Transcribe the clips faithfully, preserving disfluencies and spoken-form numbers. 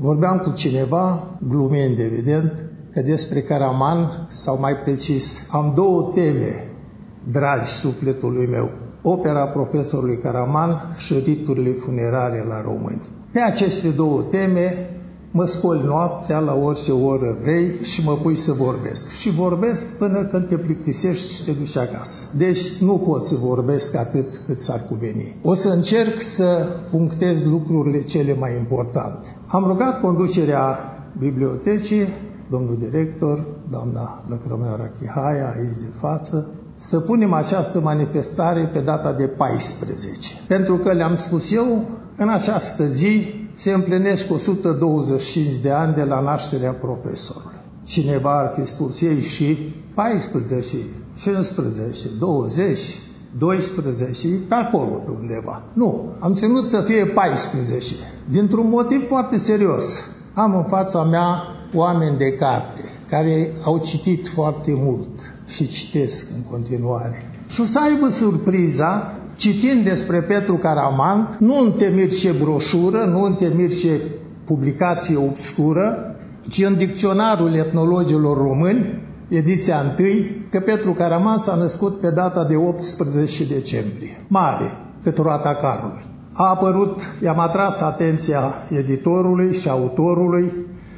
Vorbeam cu cineva, glumind evident, că despre Caraman, sau mai precis, am două teme dragi sufletului meu. Opera profesorului Caraman și riturile funerare la români. Pe aceste două teme mă scoli noaptea la orice oră vrei și mă pui să vorbesc. Și vorbesc până când te plictisești și te duci acasă. Deci nu pot să vorbesc atât cât s-ar cuveni. O să încerc să punctez lucrurile cele mai importante. Am rugat conducerea bibliotecii, domnul director, doamna Lăcrămioara Chihaia, aici de față, să punem această manifestare pe data de paisprezece. Pentru că le-am spus eu, în această zi se împlinesc o sută douăzeci și cinci de ani de la nașterea profesorului. Cineva ar fi spus ei și paisprezece, cincisprezece, douăzeci, doisprezece, pe acolo pe undeva. Nu, am ținut să fie paisprezece, dintr-un motiv foarte serios. Am în fața mea oameni de carte care au citit foarte mult și citesc în continuare. Și o să aibă surpriza, citind despre Petru Caraman, nu în temiri ce broșură, nu în temiri ce publicație obscură, ci în Dicționarul Etnologilor Români, ediția întâi, că Petru Caraman s-a născut pe data de optsprezece decembrie. Mare, cât roata carului. A apărut, i-am atras atenția editorului și autorului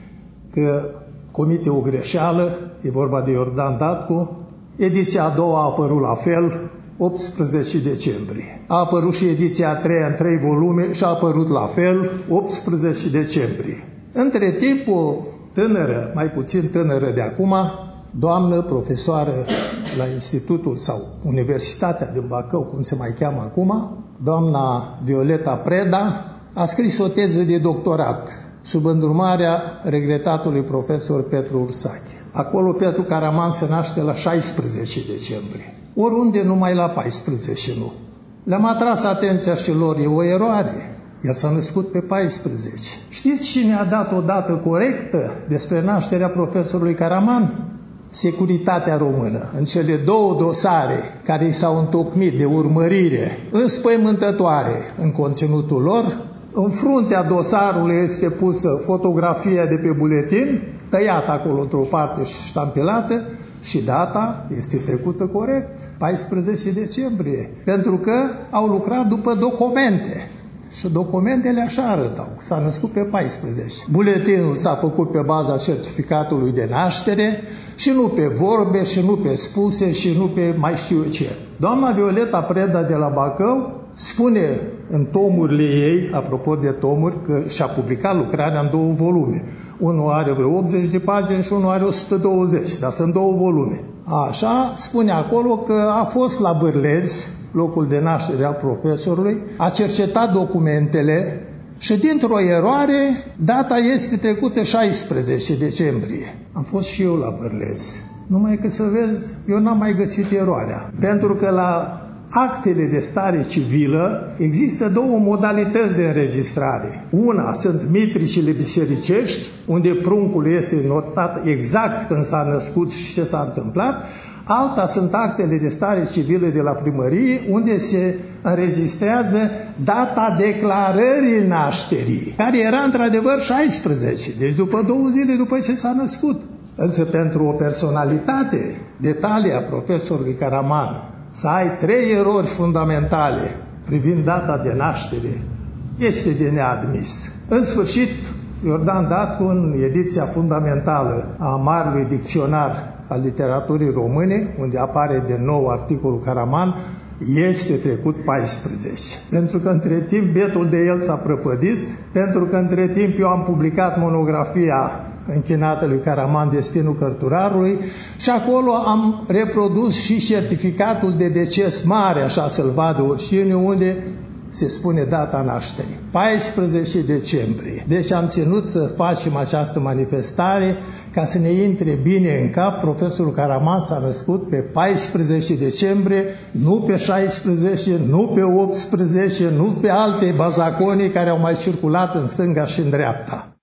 că comite o greșeală, e vorba de Iordan Datcu. Ediția a doua a apărut la fel, optsprezece decembrie. A apărut și ediția a treia în trei volume și a apărut la fel, optsprezece decembrie. Între timp, o tânără, mai puțin tânără de acum, doamnă profesoară la Institutul sau Universitatea din Bacău, cum se mai cheamă acum, doamna Violeta Preda, a scris o teză de doctorat sub îndrumarea regretatului profesor Petru Ursache. Acolo Petru Caraman se naște la șaisprezece decembrie. Oriunde numai la paisprezece nu. Le-am atras atenția și lor, e o eroare. El s-a născut pe paisprezece. Știți cine a dat o dată corectă despre nașterea profesorului Caraman? Securitatea Română. În cele două dosare care i s-au întocmit de urmărire înspăimântătoare în conținutul lor, în fruntea dosarului este pusă fotografia de pe buletin, tăiată acolo într-o parte și ștampilată, și data este trecută corect, paisprezece decembrie, pentru că au lucrat după documente. Și documentele așa arătau, s-a născut pe paisprezece. Buletinul s-a făcut pe baza certificatului de naștere și nu pe vorbe, și nu pe spuse, și nu pe mai știu eu ce. Doamna Violeta Preda de la Bacău spune în tomurile ei, apropo de tomuri, că și-a publicat lucrarea în două volume. Unul are vreo optzeci de pagini și unul are o sută douăzeci, dar sunt două volume. Așa, spune acolo că a fost la Bârleț, locul de naștere al profesorului, a cercetat documentele și dintr-o eroare, data este trecută șaisprezece decembrie. Am fost și eu la Bârleț. Numai că să vezi, eu n-am mai găsit eroarea. Pentru că la actele de stare civilă există două modalități de înregistrare. Una sunt mitricile bisericești, unde pruncul este notat exact când s-a născut și ce s-a întâmplat. Alta sunt actele de stare civilă de la primărie, unde se înregistrează data declarării nașterii, care era într-adevăr șaisprezece, deci după două zile după ce s-a născut. Însă pentru o personalitate de talia profesorului Caraman, să ai trei erori fundamentale privind data de naștere, este de neadmis. În sfârșit, Iordan Datcu, în ediția fundamentală a Marelui Dicționar al Literaturii Române, unde apare de nou articolul Caraman, este trecut paisprezece. Pentru că între timp betul de el s-a prăpădit, pentru că între timp eu am publicat monografia închinată lui Caraman, Destinul cărturarului, și acolo am reprodus și certificatul de deces mare, așa să-l vadă oricine, unde se spune data nașterii, paisprezece decembrie. Deci am ținut să facem această manifestare ca să ne intre bine în cap. Profesorul Caraman s-a născut pe paisprezece decembrie, nu pe șaisprezece, nu pe optsprezece, nu pe alte bazaconii care au mai circulat în stânga și în dreapta.